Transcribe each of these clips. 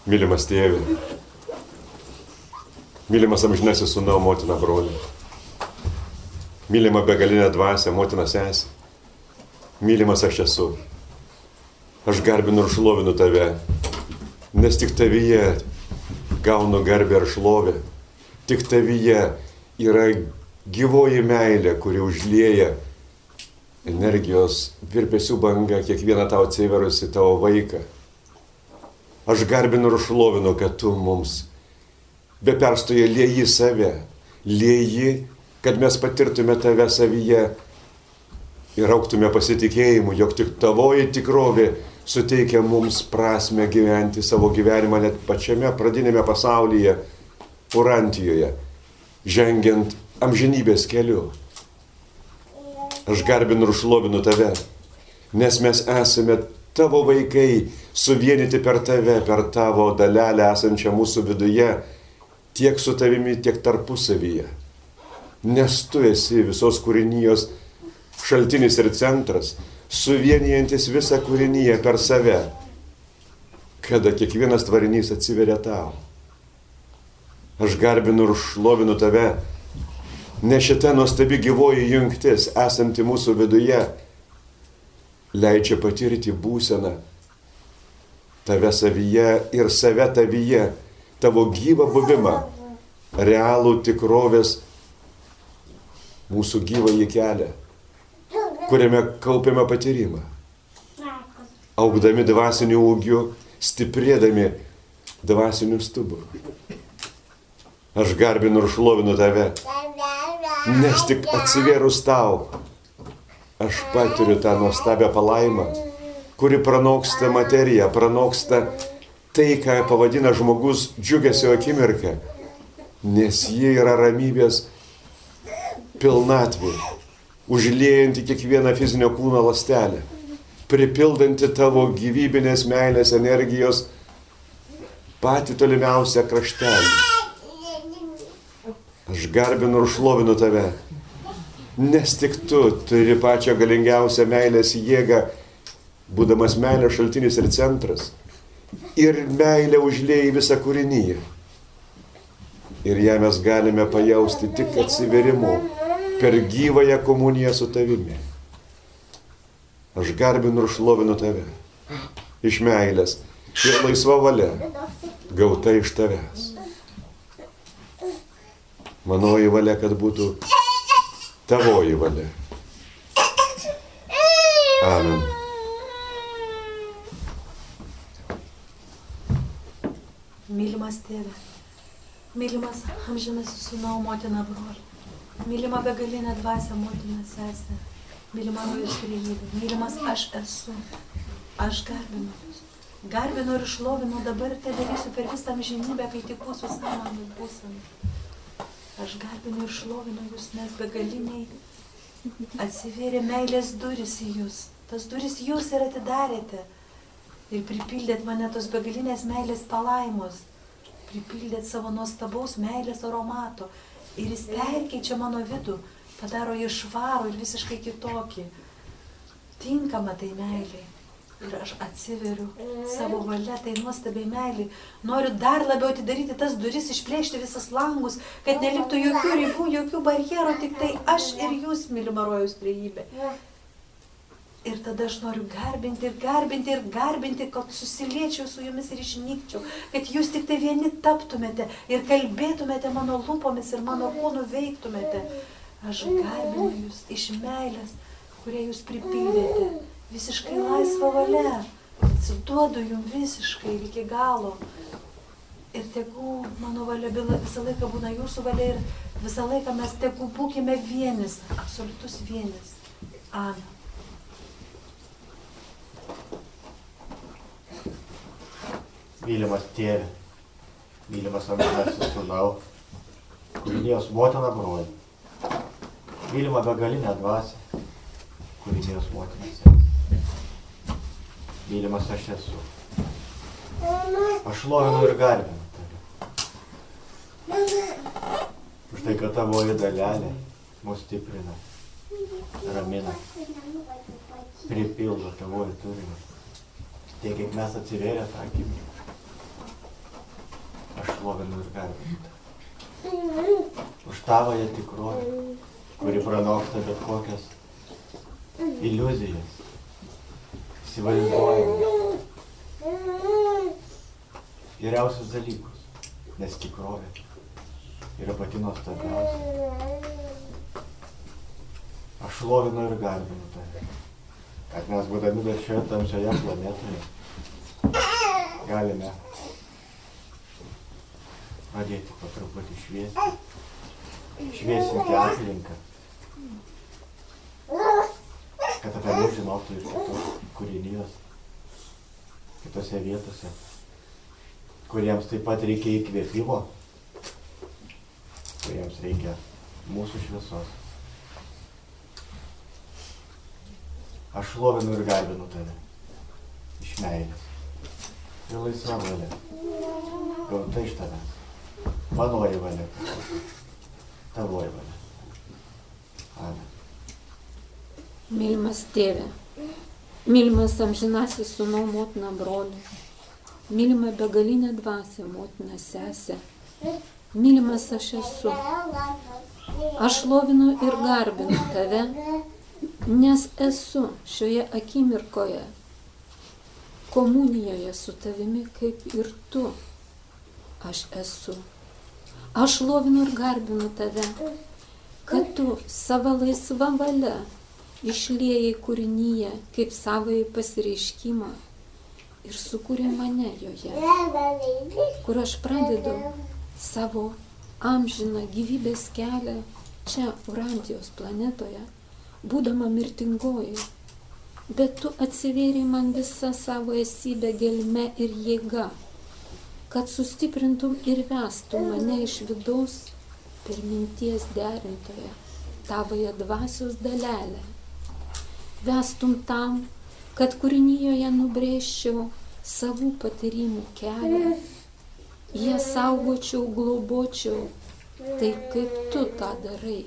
Mylimas tėve, mylimas amžinasis sūnau, motina, broli, mylima begalinė dvasia, motina, sesė, mylimas aš esu. Aš garbinu ir šlovinu tave, nes tik tavyje gaunu garbę ir šlovę. Tik tavyje yra gyvoji meilė, kuri užlieja energijos virpesių banga kiekvieną tau atsiverusi tavo vaiką. Aš garbinu ir šlovinu, kad tu mums be perstojo lieji save, lieji, kad mes patirtume tave savyje ir augtume pasitikėjimu, jog tik tavoji tikrovė suteikia mums prasmę gyventi savo gyvenimą net pačiame pradinėme pasaulyje, Urantijoje, žengiant amžinybės keliu. Aš garbinu ir šlovinu tave, nes mes esame tavo vaikai, suvienyti per tave, per tavo dalelę esančią mūsų viduje, tiek su tavimi, tiek tarpusavyje. Nes tu esi visos kūrinijos šaltinis ir centras, suvienijantis visą kūriniją per save, kada kiekvienas tvarinys atsiveria tau. Aš garbinu ir šlovinu tave, nes šita nuostabi gyvoji jungtis, esanti mūsų viduje, leidžia patirti būseną tave savyje ir save tavyje, tavo gyvą buvimą, realų tikrovės mūsų gyvąjį kelią, kuriame kaupiame patyrimą, augdami dvasiniu ūgiu, stiprėdami dvasiniu stuburu. Aš garbinu ir šlovinu tave, nes tik atsivėrus tau, aš patiriu tą nuostabią palaimą, kuri pranoksta materiją, pranoksta tai, ką pavadina žmogus džiugesio akimirką, nes ji yra ramybės pilnatvė, užliejanti kiekvieną fizinio kūno ląstelę, pripildanti tavo gyvybinės meilės energijos patį tolimiausią kraštelį. Aš garbinu ir šlovinu tave, nes tik tu turi pačią galingiausią meilės jėgą, būdamas meilės šaltinis ir centras, ir meilė užlieja visą kūriniją. Ir ją mes galime pajausti tik atsiverimu per gyvąją komuniją su tavimi. Aš garbinu ir šlovinu tave, iš meilės ir laisva valia, gauta iš tavęs. Manoji valia, kad būtų tavoji valia. Amen. Mylimas tėve, mylimas amžinasis sūnau, motina, broli, mylima begalinė dvasia, motina, sesė, mylima rojus trejybė, mylimas aš esu, aš garbinu jūs. Garbinu ir šlovinu, dabar tai darysiu per visą amžinybę, kai tik būsiu sąmonės būsena. Aš garbinu ir šlovinu jūs, nes begaliniai atsivėrė meilės duris į jūs. Tas duris jūs ir atidarėte. Ir pripildėt mane tos begalinės meilės palaimos. Pripildėt savo nuostabaus meilės aromato. Ir jis perkeičia mano vidų, padaro jį švarų ir visiškai kitokį. Tinkama tai meiliai. Ir aš atsiveriu savo valia, tai nuostabiai meiliai. Noriu dar labiau atidaryti tas duris, išplėšti visas langus, kad neliktų jokių ribų, jokių barjerų, tik tai aš ir jūs, mylima rojus trejybė. Ir tada aš noriu garbinti ir garbinti ir garbinti, kad susiliečiau su jumis ir išnykčiau, kad jūs tik tai vieni taptumėte ir kalbėtumėte mano lūpomis ir mano kūnu veiktumėte. Aš garbinu jūs iš meilės, kurią jūs pripildėte. Visiškai laisva valia, atsiduodu jums visiškai iki galo. Ir tegu mano valia visą laiką būna jūsų valia ir visą laiką mes tegu būkime vienis, absoliutus vienis. Amen. Mylimas tėve, mylimas amžinasis sūnau, kūrinijos motina, broli, mylima begalinė dvasia, kūrinijos motina, sesė. Mylimas aš esu. Aš šlovinu ir garbinu tave. Už tai, kad tavoji dalelė mus stiprina, ramina, pripildo tavoji turinį. Tiek, kiek mes atsivėrę tą akimirką. aš šlovinu ir garbinu tave. Už tavąją tikrovę, kuri pranoksta bet kokias iliuzijas, įsivaizduojamus, geriausius dalykus, nes tikrovė yra pati nuostabiausia. Aš šlovinu ir garbinu tave, kad mes būdami dar šioje tamsioje planetoje galime pradėti po truputį šviesinti aplinką, kad apie mus žinotų ir kitos kūrinijos, kitose vietose, kuriems taip pat reikia įkvėpimo, kuriems reikia mūsų šviesos. Aš šlovinu ir garbinu tave iš meilės ir laisva valia, gauta iš tavęs, manoji valia, tavoji valia. Amen. Mylimas tėve, mylimas amžinasis sūnau motina broli, mylima begalinė dvasia motina sesė, mylimas aš esu. Aš šlovinu ir garbinu tave, nes esu šioje akimirkoje komunijoje su tavimi kaip ir tu. Aš esu. Aš šlovinu ir garbinu tave, kad tu savo laisva valia išliejai kūrinyje kaip savąjį pasireiškimą ir sukūrė mane joje, kur aš pradedu savo amžiną gyvybės kelią čia Urantijos planetoje, būdama mirtingoji, bet tu atsivėrei man visą savo esybę gelme ir jėga, kad sustiprintum ir vestum mane iš vidaus per minties derintoje, tavoje dvasios dalelę. Vestum tam, kad kūrinyjoje nubrėžčiau savų patyrimų kelią, jie saugočiau, globočiau, taip kaip tu tą darai.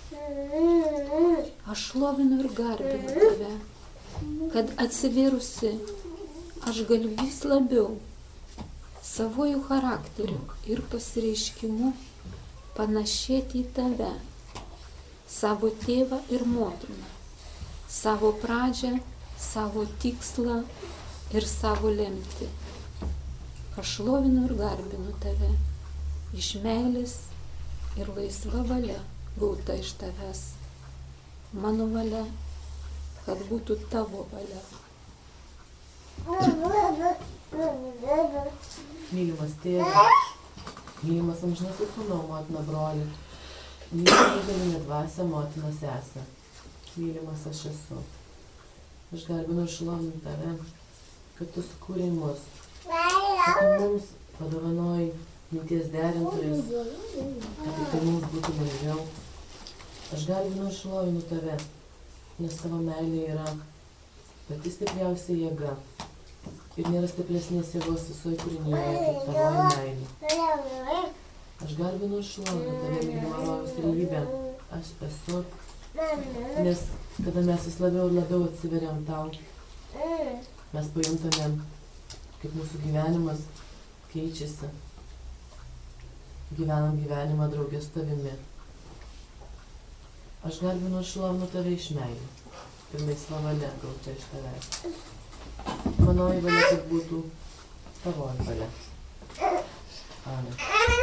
Aš šlovinu ir garbinu tave, kad atsivėrusi aš galiu vis labiau savojų charakteriu ir pasireiškimu panašėti į tave, savo tėvą ir motiną, savo pradžią, savo tikslą ir savo lemtį. Aš šlovinu ir garbinu tave iš meilės ir laisva valia gauta iš tavęs. Mano valia, kad būtų tavo valia. Mylimas tėve, mylimas amžinasis sūnau motina broli, mylimas begalinė dvasia motina sesė, mylimas aš esu. Aš garbinu ir šlovinu tave, kad tu sukūrei mus, kad tu mums padovanoji minties derintojus, kad tai mums būtų lengviau. Aš garbinu ir šlovinu tave, nes tavo meilė yra pati stipriausia jėga ir nėra stipresnės jėgos visoje kūrinyje kaip tavoji meilė. Aš garbinu ir šlovinu tave, mylima rojaus realybė. Aš esu, nes kada mes vis labiau ir labiau atsiveriam tau, mes pajuntame, kaip mūsų gyvenimas keičiasi. Gyvenam gyvenimą draugė su tavimi. Aš garbinu ir šlovinu tave iš meilės ir laisva valia gauta iš tavęs. Manoji valia, kad būtų tavoji valia. Amen.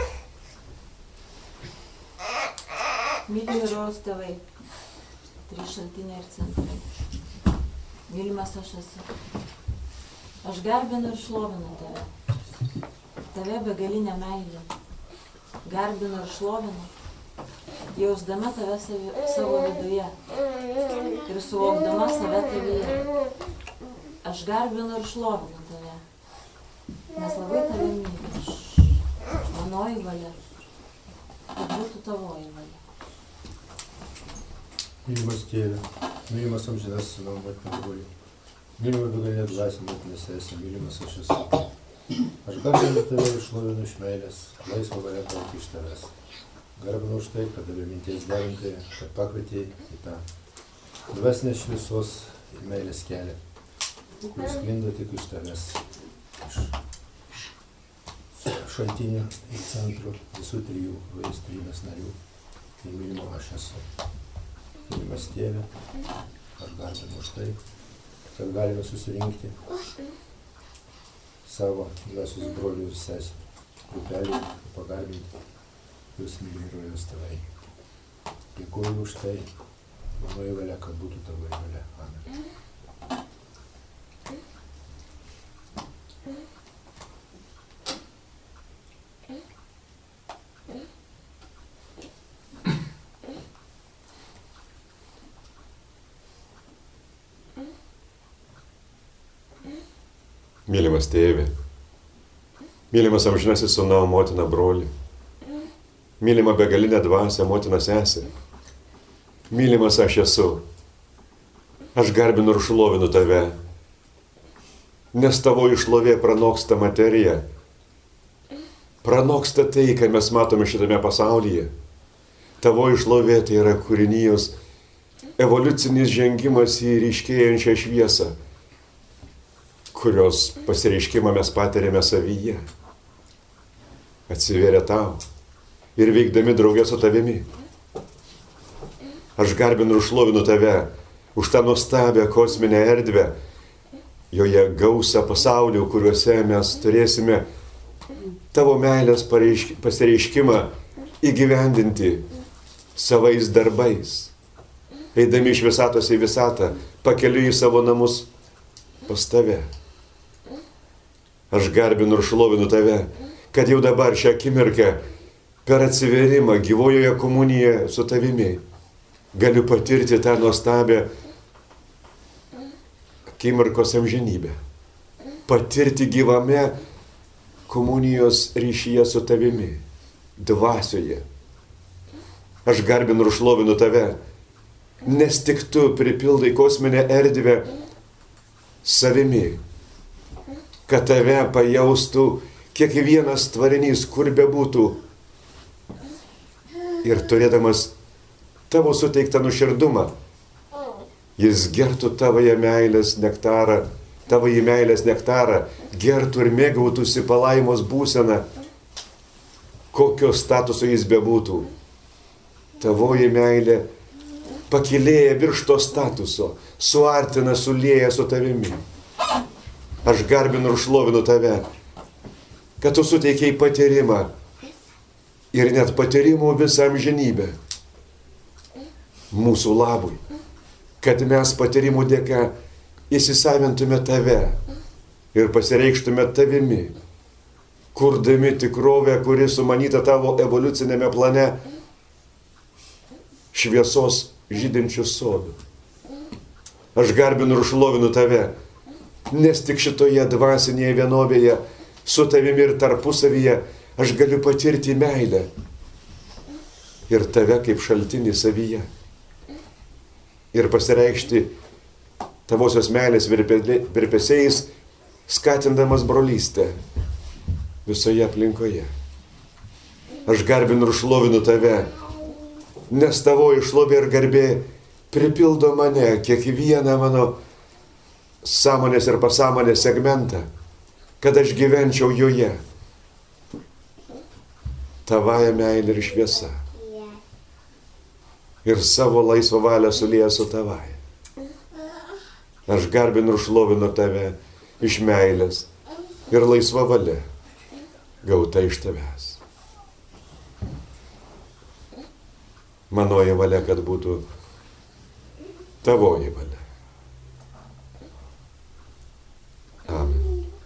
Mylimi rojaus tėvai, trys šaltiniai ir centrai. Mylimas aš esu. Aš garbinu ir šlovinu tave. Tave begalinė meilė. Garbinu ir šlovinu, jausdama tave savo viduje ir suvokdama save tavyje. Aš garbinu ir šlovinu tave, nes labai tave myliu. Manoji valia, kad būtų tavoji valia. Mylimas tėve, mylimas amžinas sūnau motina broli, mylima begalinė dvasia motina sesė, mylimas aš esu. Aš garbinu tave ir šlovinu iš meilės, laisvą valią gauti iš tavęs. Garbinu už tai, kad davė minties derintoje, kad pakvietei į tą dvasinės šviesos ir meilės kelią, kuris sklinda tik iš tavęs. Aš šaltinių ir centrų, visų trijų trybės narių. Ir mylimo aš esu. Mylimas Tėve, aš garbinu už tai, kad galime susirinkti savo dvasios brolių ir sesę grupelį ir pagarbinti jūs mylimi rojus tavai. Dėkuoju už tai, manoji valia, kad būtų tavoji valia. Amen. Mylimas Tėve, mylimas amžinasis Sūnau, motina, broli, mylima begalinė dvasia, motina, sesė, mylimas aš esu, aš garbinu ir šlovinu tave, nes tavo šlovė pranoksta materiją, pranoksta tai, ką mes matome šitame pasaulyje. Tavo šlovė tai yra kūrinijos evoliucinis žengimas į ryškėjančią šviesą, kurios pasireiškimą mes patiriame savyje. Atsivėrė tau ir veikdami draugę su tavimi. Aš garbinu ir šlovinu tave už tą nuostabią kosminę erdvę, joje gausą pasaulių, kuriuose mes turėsime tavo meilės pasireiškimą įgyvendinti savais darbais, eidami iš visatos į visatą, pakeliui į savo namus pas tave. Aš garbinu ir šlovinu tave, kad jau dabar šią akimirką per atsivėrimą gyvojoje komunijoje su tavimi galiu patirti tą nuostabią akimirkos amžinybę. Patirti gyvame komunijos ryšyje su tavimi, dvasioje. Aš garbinu ir šlovinu tave, nes tik tu pripildai kosminę erdvę savimi, kad tave pajaustų kiekvienas tvarinys, kur bebūtų. Ir turėdamas tavo suteiktą nuoširdumą, jis gertų tavoje meilės nektarą, tavoje meilės nektarą, gertų ir mėgautųsi palaimos būseną, kokio statuso jis bebūtų. Tavoji meilė pakilėja virš to statuso, suartina, sulieja su tavimi. Aš garbinu ir šlovinu tave, kad tu suteikei patyrimą ir net patyrimų visą amžinybę mūsų labui, kad mes patyrimų dėka įsisavintume tave ir pasireikštume tavimi, kurdami tikrovę, kuri sumanyta tavo evoliucinėme plane šviesos žydinčių sodų. Aš garbinu ir šlovinu tave, nes tik šitoje dvasinėje vienovėje su tavimi ir tarpusavyje aš galiu patirti meilę ir tave kaip šaltinį savyje ir pasireikšti tavosios meilės virpesiais, skatindamas brolystę visoje aplinkoje. Aš garbinu ir šlovinu tave, nes tavo šlovė ir garbė pripildo mane, kiekvieną mano sąmonės ir pasąmonės segmentą, kad aš gyvenčiau joje. Tavoje meilė ir šviesa. Ir savo laisvą valią sulieja su tavoje. Aš garbinu ir šlovinu tave iš meilės ir laisva valia gauta iš tavęs. Manoji valia, kad būtų tavoji valia. Amen.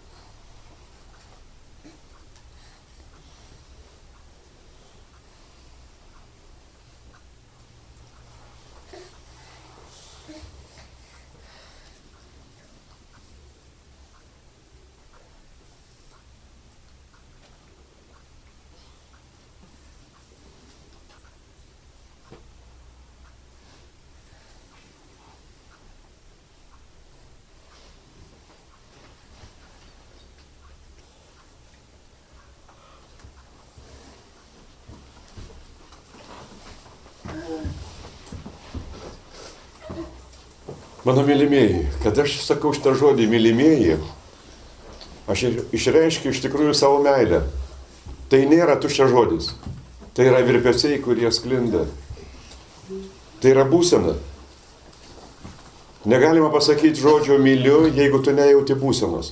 Mano mylimieji, kad aš sakau šitą žodį mylimieji, aš išreiškiu iš tikrųjų savo meilę tai nėra tuščias žodis. Tai yra virpesiai, kurie sklinda. Tai yra būsena. Negalima pasakyti žodžio myliu, jeigu tu nejauti būsenos.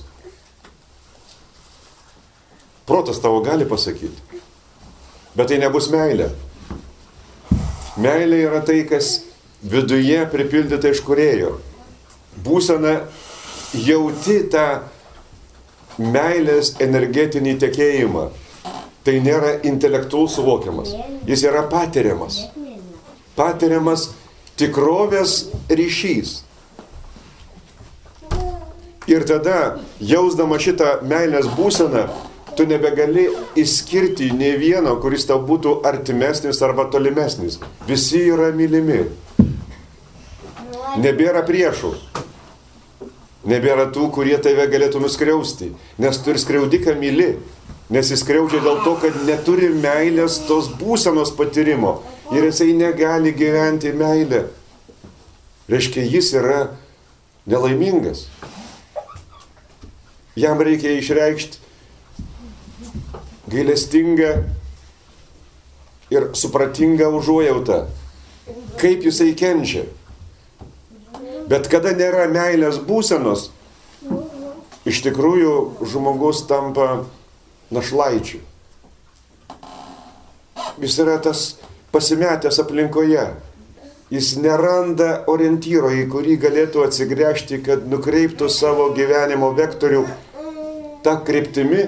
Protas tavo gali pasakyti, bet tai nebus meilė. Meilė yra tai, kas viduje pripildyta iš Kūrėjo. Būsena jauti tą meilės energetinį tekėjimą. Tai nėra intelektualus suvokiamas. Jis yra patiriamas. Patiriamas tikrovės ryšys. Ir tada, jausdama šitą meilės būseną, tu nebegali išskirti nei vieno, kuris tau būtų artimesnis arba tolimesnis. Visi yra mylimi. Nebėra priešų. Nebėra tų, kurie tave galėtų nuskriausti. Nes tu ir skriaudiką myli. Nes jis skriaudžia dėl to, kad neturi meilės tos būsenos patyrimo. Ir jisai negali gyventi meilę. Reiškia, jis yra nelaimingas. Jam reikia išreikšti gailestingą ir supratingą užuojautą. Kaip jisai kenčia. Bet kada nėra meilės būsenos, iš tikrųjų žmogus tampa našlaičiu. Jis yra tas pasimetęs aplinkoje. Jis neranda orientyro, į kurį galėtų atsigręžti, kad nukreiptų savo gyvenimo vektorių tą kryptimi,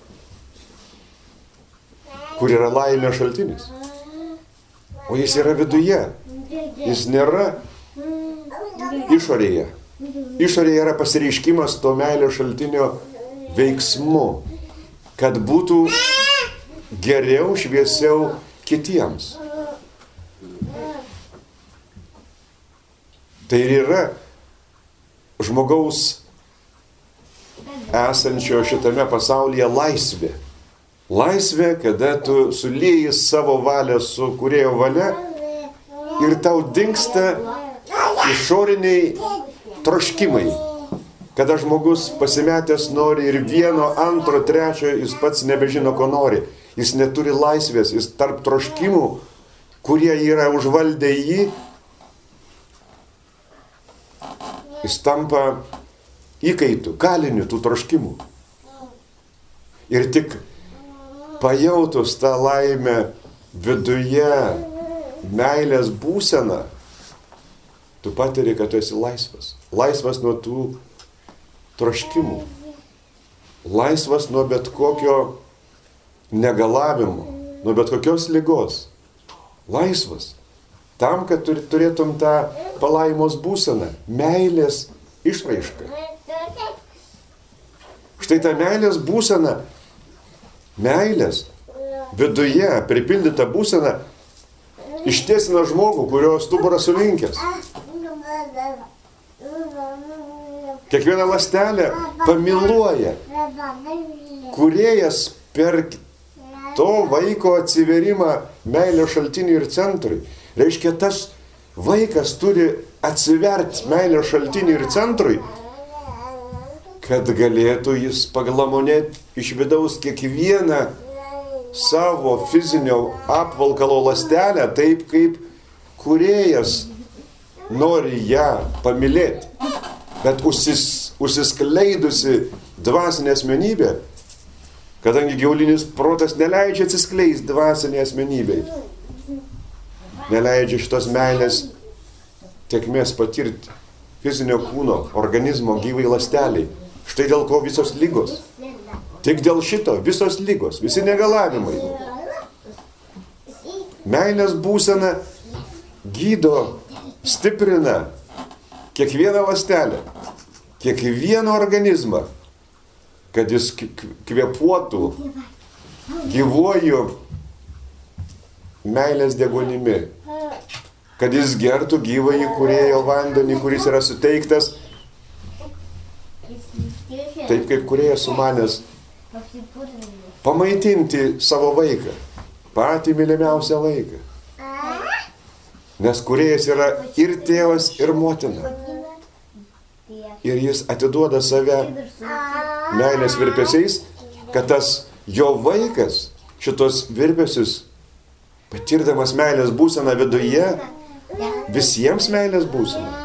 kur yra laimė šaltinis. O jis yra viduje. Jis nėra išorėje. Išorėje yra pasireiškimas to meilės šaltinio veiksmu, kad būtų geriau, šviesiau kitiems. Tai ir yra žmogaus esančio šitame pasaulyje laisvė. Laisvė, kada tu sulieji savo valią su Kūrėjo valia ir tau dingsta išoriniai troškimai. Kada žmogus pasimetęs nori ir vieno, antro, trečio, jis pats nebežino, ko nori. Jis neturi laisvės, jis tarp troškimų, kurie yra užvaldę jį, jis tampa įkaitu, kaliniu tų troškimų. Ir tik pajautus tą laimę viduje, meilės būseną, tu patiri, kad tu esi laisvas. Laisvas nuo tų troškimų. Laisvas nuo bet kokio negalavimo, nuo bet kokios ligos. Laisvas. Tam, kad turėtum tą palaimos būseną, meilės išraišką. Štai ta meilės būsena, meilės viduje pripildyta būsena ištiesina žmogų, kurio stuburas sulinkęs. Kiekviena ląstelė pamiluoja. Kūrėjas per to vaiko atsiverimą meilės šaltiniui ir centrui. Reiškia, tas vaikas turi atsiverti meilės šaltiniui ir centrui, kad galėtų jis paglamonėti iš vidaus kiekvieną savo fizinio apvalkalo ląstelę, taip kaip Kūrėjas nori ją pamylėti. Bet užsiskleidusi dvasinė asmenybė, kadangi gyvulinis protas neleidžia atsiskleisti dvasinė asmenybei, neleidžia šitos meilės tėkmės patirti fizinio kūno, organizmo, gyvai ląsteliai. Štai dėl ko visos ligos. Tik dėl šito visos ligos, visi negalavimai. Meilės būsena gydo, stiprina kiekvieną ląstelę, kiekvieną organizmą, kad jis kvėpuotų gyvuoju meilės degonimi, kad jis gertų gyvąjį Kūrėjo vandenį, kuris yra suteiktas taip, kaip Kūrėjas sumanęs pamaitinti savo vaiką, patį mylimiausią vaiką. Nes Kūrėjas yra ir tėvas, ir motina. Ir jis atiduoda save meilės virpesiais, kad tas jo vaikas šitos virpesius, patirdamas meilės būseną viduje, visiems meilės būseną.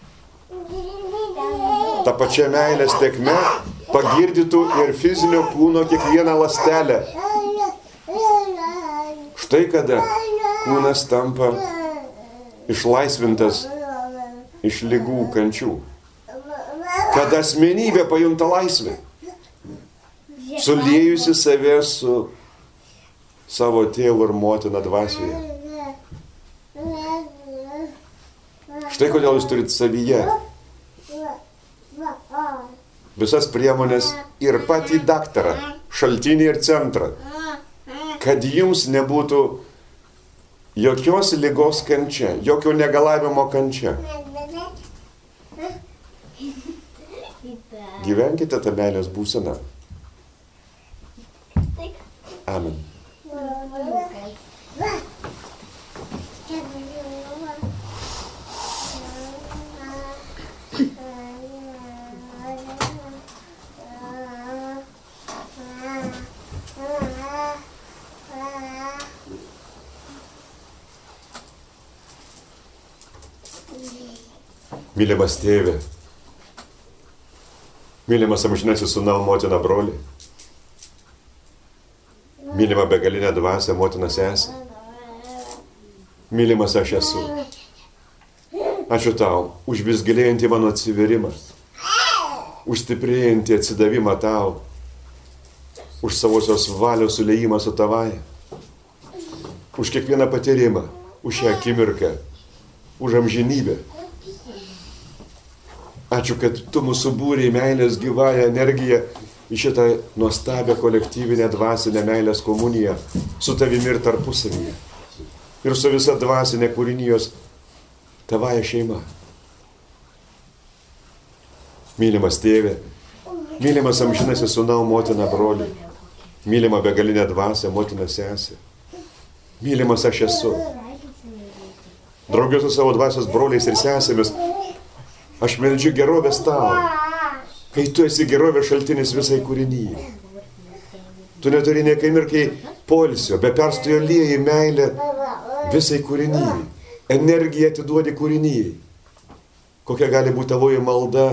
Ta pačia meilės tekme pagirdytų ir fizinio kūno kiekvieną ląstelę. Štai kada kūnas tampa išlaisvintas iš ligų kančių. Kada asmenybė pajunta laisvę, suliejusi save su savo tėvu ir motina dvasioje. Štai kodėl jūs turite savyje visas priemonės ir patį daktarą, šaltinį ir centrą, kad jums nebūtų jokios ligos kančia, jokio negalavimo kančia. Gyvenkite tą meilės būseną. Amen. Mylimas tėve, mylimas amžinasis sūnau, motina, broli, mylima begalinė dvasia, motina, sesė, mylimas aš esu. Ačiū tau už vis gilėjantį mano atsiverimą, už stiprėjantį atsidavimą tau, už savosios valios suliejimą su tavaja, už kiekvieną patyrimą, už šią akimirką, už amžinybę. Ačiū, kad tu mūsų būrei meilės gyvąją energiją į šitą nuostabią kolektyvinę dvasinę meilės komuniją su tavimi ir tarpusavyje. Ir su visa dvasinė kūrinijos tavaja šeima. Mylimas tėve, mylimas amžinasis sūnau, motina, broli, mylima begalinė dvasia, motina, sesė, mylimas aš esu. Drauge su savo dvasios broliais ir sesėmis aš meldžiu gerovės tau, kai tu esi gerovės šaltinis visai kūrinyjai. Tu neturi nė akimirkai poilsio, be perstojo lieji meilę visai kūrinyjai. Energiją atiduodi kūrinyjai. Kokia gali būti tavoji malda,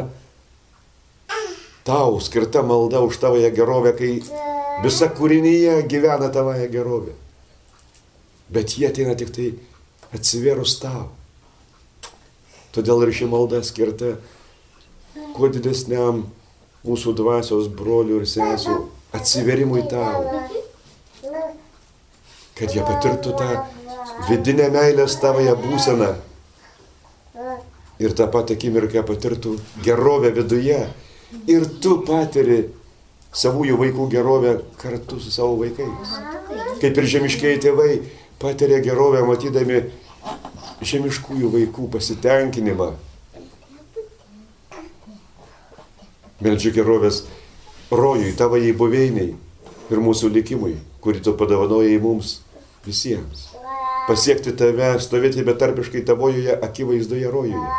tau skirta malda už tavoje gerovę, kai visa kūrinyje gyvena tavoje gerovė. Bet jie ateina tik tai atsivėrus tau. Todėl ir ši malda skirta kuo didesniam mūsų dvasios brolių ir sesių atsiverimui tau, kad jie patirtų tą vidinę meilės tavoje būseną ir tą pat akimirką patirtų gerovę viduje. Ir tu patiri savųjų vaikų gerovę kartu su savo vaikais. Kaip ir žemiškieji tėvai patiria gerovę matydami žemiškųjų vaikų pasitenkinimą. Meldžiu gerovės rojui, tavai buveiniai ir mūsų likimui, kurį tu padovanojai mums visiems. Pasiekti tave, stovėti betarpiškai tavojoje akivaizdoje rojuje.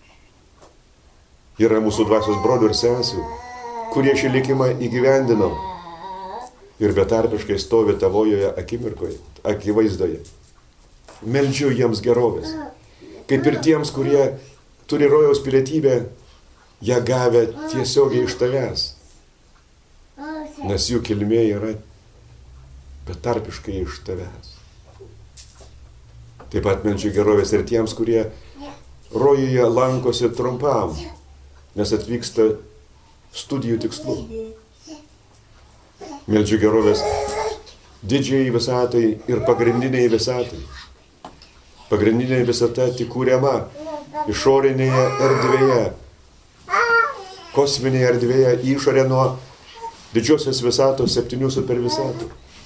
Yra mūsų dvasios brolių ir sesių, kurie šį likimą įgyvendino ir betarpiškai stovi tavojoje akimirkoje, akivaizdoje. Meldžiu jiems gerovės, kaip ir tiems, kurie turi rojaus pilietybę, ją gavę tiesiogiai iš tavęs, nes jų kilmė yra betarpiškai iš tavęs. Taip pat meldžiu gerovės ir tiems, kurie rojuje lankosi trumpam, nes atvyksta studijų tikslų. Meldžiu gerovės didžiai visatai ir pagrindiniai visatai. Pagrindinė visata tik kūriama išorinėje erdvėje, kosminėje erdvėje, išorė nuo didžiosios visatos 7 supervisatų.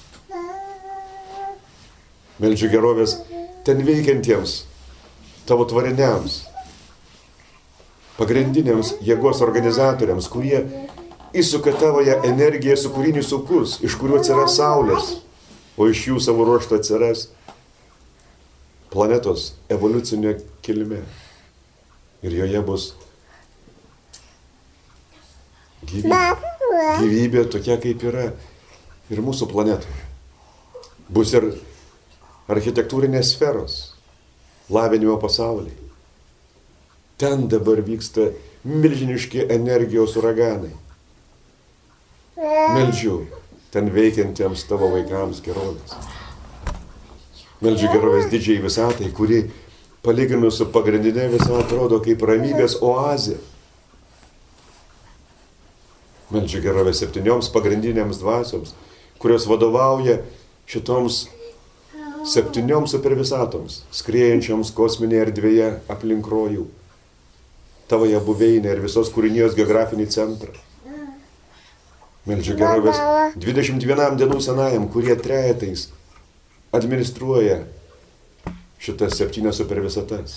Meldžiu gerovės ten veikiantiems tavo tvariniams, pagrindiniams jėgos organizatoriams, kurie įsuka tavoje energiją su kūrinių sukus, iš kurių atsiras saulės, o iš jų savo ruožto atsiras planetos evoliucinė kilmė. Ir joje bus gyvybė tokia, kaip yra ir mūsų planetoje. Bus ir architektūrinės sferos, lavinimo pasauliai. Ten dabar vyksta milžiniški energijos uraganai. Meldžiu ten veikiantiems tavo vaikams gerovės. Meldžiu gerovės didžiai visatai, kuri palyginus su pagrindinė visata atrodo kaip ramybės oazė. Meldžiu gerovės 7 pagrindinėms dvasioms, kurios vadovauja šitoms 7 supervisatoms, skriejančioms kosminėje erdvėje aplink rojų, tavoje buveinę ir visos kūrinijos geografinį centrą. Meldžiu gerovės 21 dienų senajam, kurie trejetais administruoja šitas 7 supervisatas.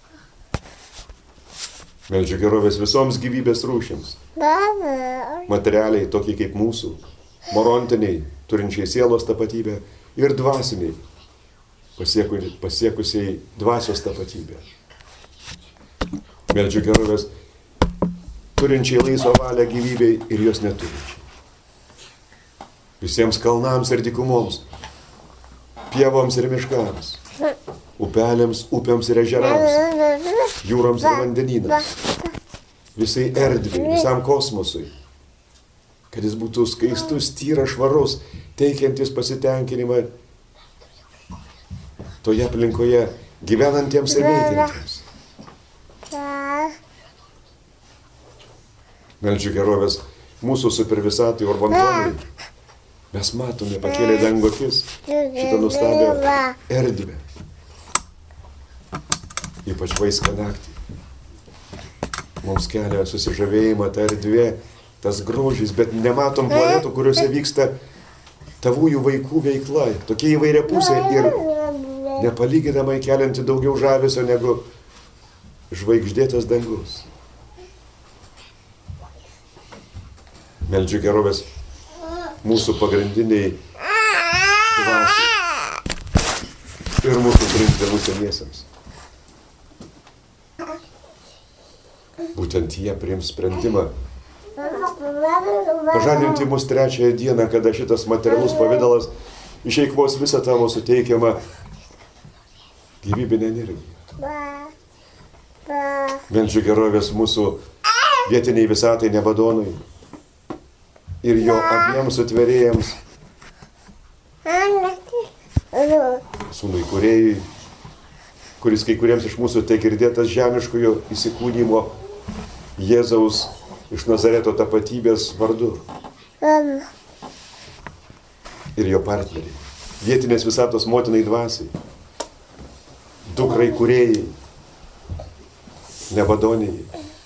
Meldžiu gerovės visoms gyvybės rūšims. Materialiai tokie kaip mūsų, morontiniai, turinčiai sielos tapatybę ir dvasiniai, pasiekusiai dvasios tapatybę. Meldžiu gerovės turinčiai laisvą valią gyvybei ir jos neturinčiai. Visiems kalnams ir dykumoms, pievoms ir miškams, upelėms, upėms ir ežerams, jūroms ir vandenynams, visai erdvei, visam kosmosui, kad jis būtų skaistus, tyras, švarus, teikiantis pasitenkinimą toje aplinkoje gyvenantiems ir veikiantiems. Meldžiu gerovės mūsų supervisatai Urbantonai. Mes matome pakėlę dango akis šitą nuostabią erdvę. Ypač vaiską naktį. Mums kelia susižavėjimą ta erdvė, tas grožis, bet nematom planetų, kuriuose vyksta tavųjų vaikų veikla. Tokia įvairia pusė ir nepalyginamai kelianti daugiau žavesio negu žvaigždėtas dangus. Meldžiu gerovės mūsų pagrindiniai dvasiai ir mūsų priimtinų seniesiams. Būtent jie priims sprendimą pažadinti mus 3 dieną, kada šitas materialus pavidalas išeikvos visą tavo suteikiamą gyvybinę energiją. Meldžiu gerovės mūsų vietiniai visatai Nebadonui ir jo abiems sutvėrėjams, sūnui kūrėjui, kuris kai kuriems iš mūsų tai girdėtas žemiškojo įsikūnymo Jėzaus iš Nazareto tapatybės vardu. Ir jo partneriai, vietinės visatos motinai dvasiai, dukrai kūrėjai, Nebadonijai.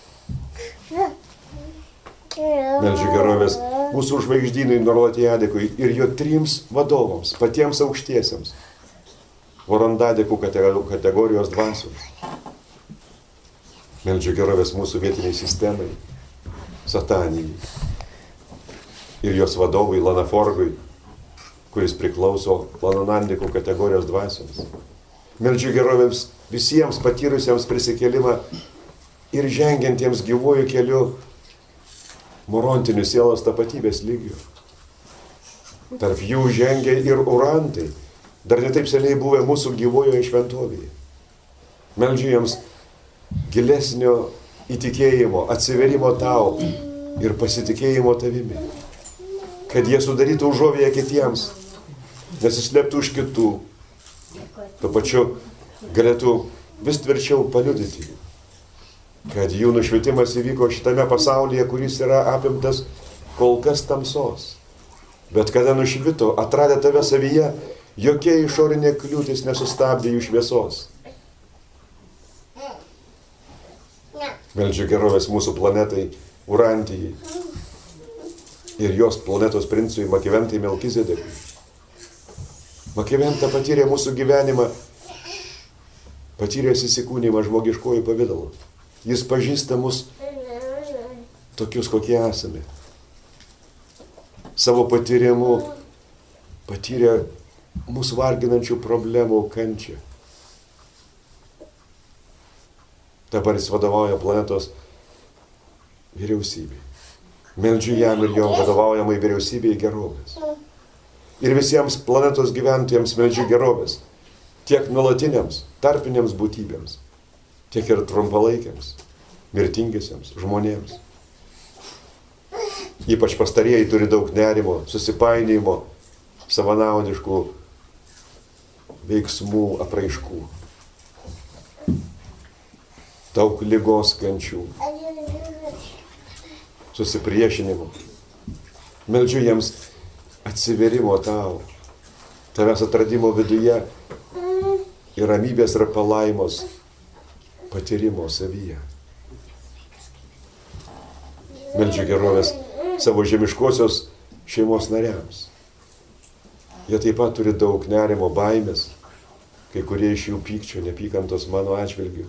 Meldžiu gerovės mūsų žvaigždynui Norlatiadikui ir jo 3 vadovams, patiems aukštiesiems, Vorondadikų kategorijos dvasioms. Meldžiu gerovės mūsų vietiniai sistemai, Satanijai ir jos vadovui Lanaforgui, kuris priklauso Lanonandikų kategorijos dvasioms. Meldžiu gerovėms visiems patyrusiems prisikėlimą ir žengiantiems gyvuoju keliu morontinių sielos tapatybės lygių. Tarp jų žengia ir urantai, dar netaip seniai buvę mūsų gyvojoje šventovėje. Meldžiu jiems gilesnio įtikėjimo, atsiverimo tau ir pasitikėjimo tavimi, kad jie sudarytų užuovėją kitiems, nesislėptų už kitų, tuo pačiu galėtų vis tvirčiau paliudyti, kad jų nušvitimas įvyko šitame pasaulyje, kuris yra apimtas kol kas tamsos. Bet kada nušvito, atradę tave savyje, jokia išorinė kliūtis nesustabdė jų šviesos. Meldžiu gerovės mūsų planetai Urantijai ir jos planetos princui Makiventai Melkizedekui. Makiventa patyrė mūsų gyvenimą, patyrė įsikūnymą žmogiškojų pavidalu. Jis pažįsta mus tokius, kokie esame. Savo patyrimu patyrė mūsų varginančių problemų kančią. Dabar jis vadovauja planetos vyriausybei. Meldžiu jam ir jo vadovaujamai vyriausybei gerovės. Ir visiems planetos gyventojams meldžiu gerovės. Tiek nuolatiniams, tarpiniams būtybėms, tiek ir trumpalaikiams, mirtingiesiems žmonėms. Ypač pastarieji turi daug nerimo, susipainėjimo, savanaudiškų veiksmų apraiškų. Daug ligos kančių, susipriešinimo. Meldžiu jiems atsiverimo tau, tavęs atradimo viduje ir ramybės ir palaimos patyrimo savyje. Meldžiu gerovės savo žemiškosios šeimos nariams. Jie taip pat turi daug nerimo, baimės, kai kurie iš jų pykčio, nepykantos mano atžvilgių.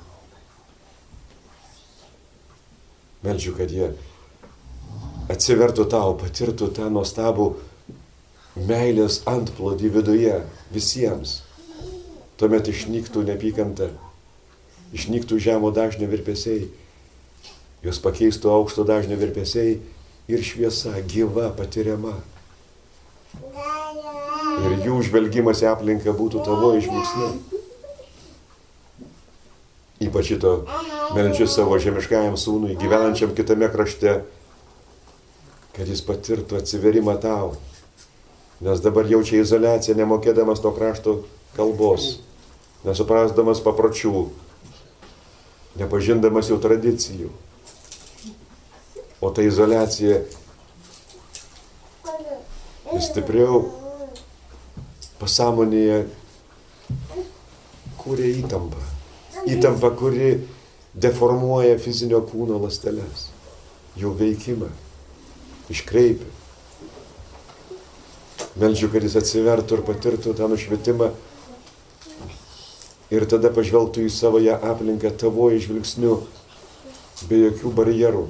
Meldžiu, kad jie atsivertų tau, patirtų tą nuostabų meilės antplodį viduje visiems. Tuomet išnyktų nepykanta, išnyktų žemo dažnio virpesiai, jos pakeistų aukšto dažnio virpesiai ir šviesa gyva, patiriama. Ir jų žvelgimas į aplinką būtų tavo žvilgsniu. Ypač šito meldžiu savo žemiškajam sūnui, gyvenančiam kitame krašte, kad jis patirtų atsiverimą tau, nes dabar jaučia izoliaciją, nemokėdamas to krašto kalbos, nesuprasdamas papročių, nepažindamas jų tradicijų. O ta izoliacija vis stipriau pasąmonėje kūrė įtampą. Įtampa, kuri deformuoja fizinio kūno ląsteles, jų veikimą, iškreipia. Meldžiu, kad jis atsivertų ir patirtų tą nušvitimą ir tada pažvelgtų į savoje aplinką tavoje žvilgsniu, be jokių barjerų.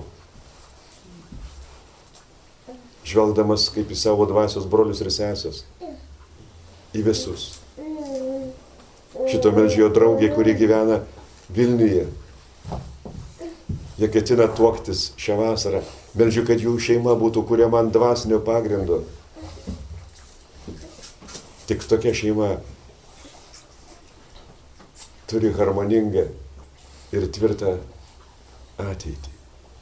Žvelgdamas kaip į savo dvasios brolius ir sesės, į visus. Šito meldžiu jo draugė, kuri gyvena Vilniuje. Jie ketina tuoktis šią vasarą. Meldžiu, kad jų šeima būtų kuriama ant dvasinio pagrindo. Tik tokia šeima turi harmoningą ir tvirtą ateitį.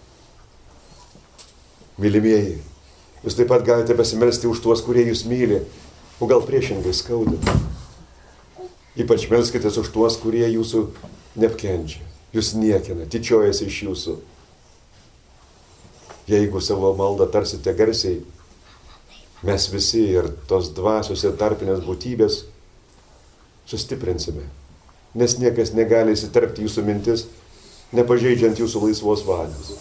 Mylimieji, jūs taip pat galite pasimelsti už tuos, kurie jūs myli, o gal priešingai skauda. Ypač melskitės už tuos, kurie jūsų neapkenčia, jūs niekina, tyčiojasi iš jūsų. Jeigu savo maldą tarsite garsiai, mes visi ir tos dvasios ir tarpinės būtybės sustiprinsime, nes niekas negali įsiterpti jūsų mintis, nepažeidžiant jūsų laisvos valios.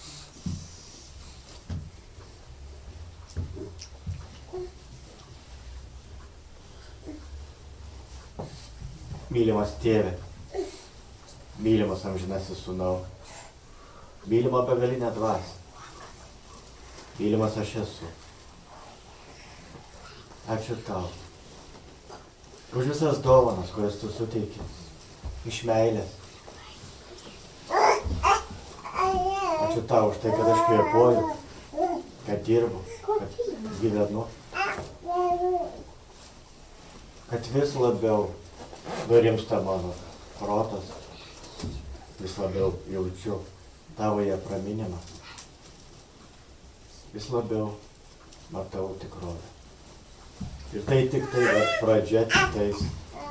Mylimas tėve, mylimas amžinasis sūnau, mylima begalinė dvasia, mylimas aš esu. Ačiū tau už visas dovanas, kurias tu suteiki, iš meilės. Ačiū tau už tai, kad aš kvėpuoju, kad dirbu, kad gyvenu, kad vis labiau nurimsta mano protas, vis labiau jaučiu tavoje praminimą, vis labiau matau tikrovę. Ir tai tik tai pradžia, tik tais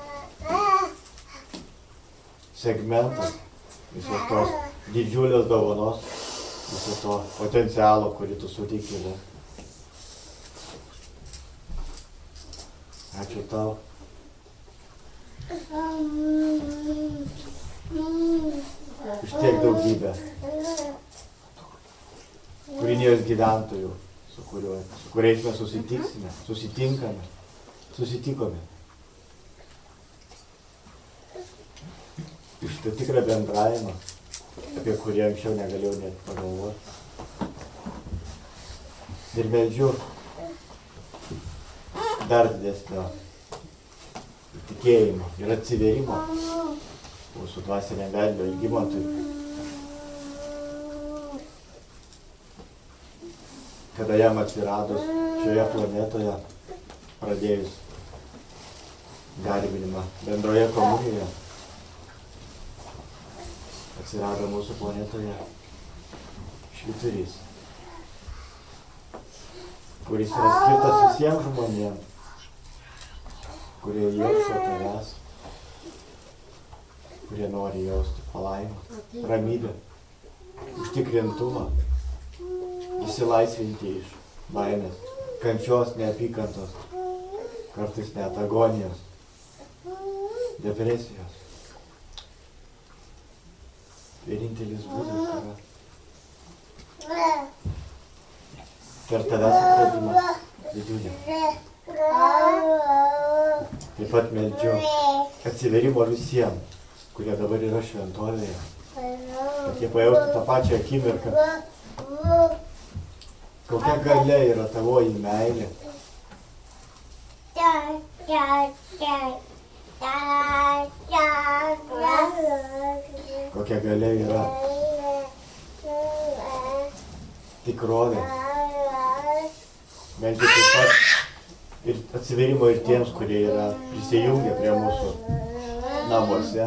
segmentas visos tos didžiulės dovanos, viso to potencialo, kurį tu suteiki. Ačiū tau. Už tiek daugybę kūrinijos gyventojų, su kuriais mes susitikome. Už tą tikrą bendravimą, apie kurį anksčiau negalėjau net pagalvoti. Ir meldžiu dar didesnio tikėjimo ir atsiverimo mūsų dvasiniam velnio Algimantui, kada jam atsiradus šioje planetoje pradėjus garbinimą bendroje komunijoje, atsirado mūsų planetoje švyturys, kuris yra skirtas visiems žmonėms, kurie ieško tavęs, kurie nori jausti palaimą, ramybę, užtikrintumą, išsilaisvinti iš baimės, kančios, neapykantos, kartais net agonijos, depresijos. Vienintelis būdas yra per tavęs atradimą viduje. Taip pat meldžiu atsiverimo visiems, kurie dabar yra šventovėje, kad jie pajaustų tą pačią akimirką, kokia galia yra tavoji meilė. Kokia galia yra tikrovė. Meldžiu taip pat ir atsiverimo ir tiems, kurie yra prisijungę prie mūsų namuose.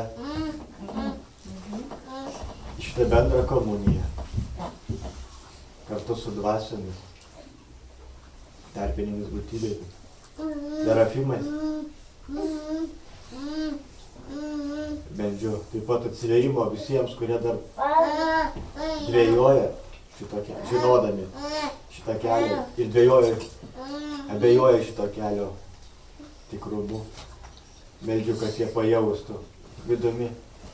Į šitą bendrą komuniją. Kartu su dvasiomis, tarpinėmis būtybėmis, serafimais. Meldžiu taip pat atsiverimo visiems, kurie dar dvejoja šito kelio, žinodami šitą kelią ir abejoja šito kelio tikrumu. Meldžiu, kad jie pajaustų vidumi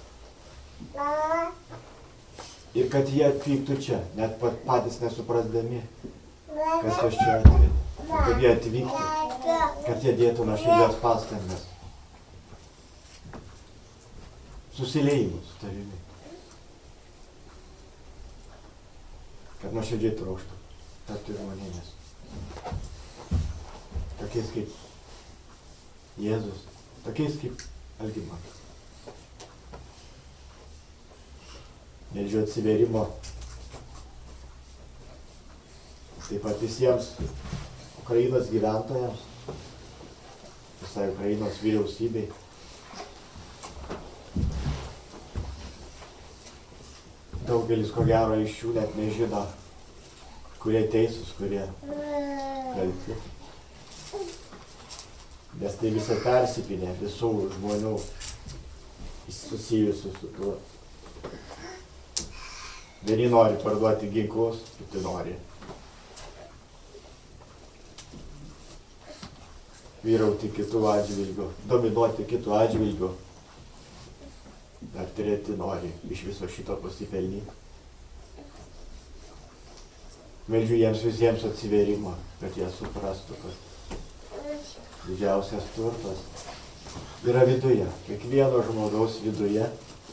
ir kad jie atvyktų čia, net patys nesuprasdami, kas juos čia atvedė. Kad jie atvyktų, kad jie dėtų nuoširdžias pastangas. Susiliejimu su tavimi. Kad nuoširdžiai trokštų tapti žmonėmis. Tokiais kaip Jėzus, tokiais kaip Algimantas. Meldžiu atsiverimo taip pat visiems Ukrainos gyventojams, visai Ukrainos vyriausybei. Daugelis, ko gero, iš jų net nežino, kurie teisūs, kurie kalti. Nes tai visą persipinę visų žmonių susijusių su tuo. Vieni nori parduoti ginklus, kiti nori vyrauti kitų atžvilgių, dominuoti kitų atžvilgių. Dar treti nori iš viso šito pasipelnyti. Meldžiu jiems visiems atsiverimo, kad jie suprastų, kad didžiausias turtas yra viduje, kiekvieno žmogaus viduje.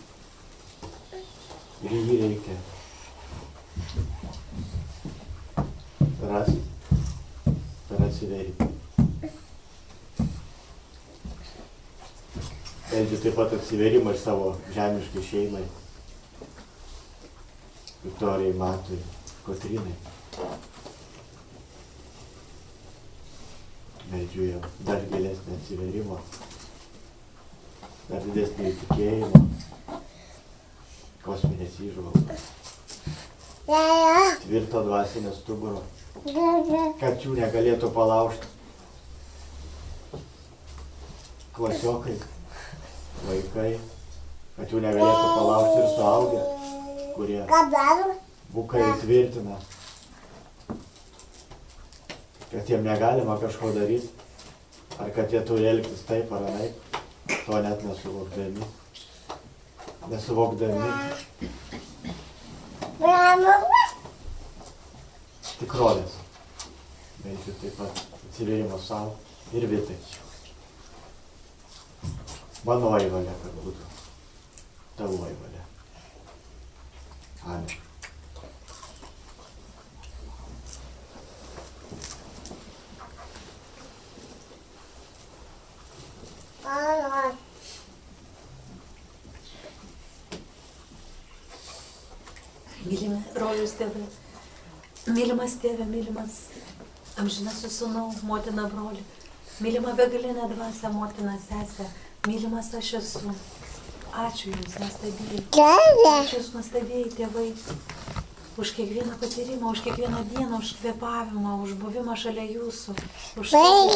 Ir jį reikia rasti per atsiverimą. Meldžiu taip pat atsiverimą ir savo žemiškai šeimai, Viktorijai, Matui, Kotrynai. Meldžiu jam dar gilesnį atsiverimą, dar didesnį įtikėjimą, kosminės įžvalgos, tvirto dvasinės stuburo, kad jų negalėtų palaužti klasiokai, vaikai, kad jų negalėtų palaužti ir suaugę, kurie bukai tvirtina, kad jiem negalima kažko daryti, ar kad jie turi elgtis taip ar anaip, to net nesuvokdami. Tikrovės. Meldžiu taip pat atsiverimo savo ir Vitai. Manoji valia, kad būtų tavoji valia. Amen. Mylime rojus tėvai, mylimas tėve, mylimas amžinasis sūnau, motina broli. Mylima begalinė dvasia, motina, sesė, mylimas aš esu. Ačiū Jums nuostabieji. Ačiū Jūs nuostabieji tėvai. Už kiekvieną patyrimą, už kiekvieną dieną, už kvėpavimą, už buvimą šalia Jūsų. Už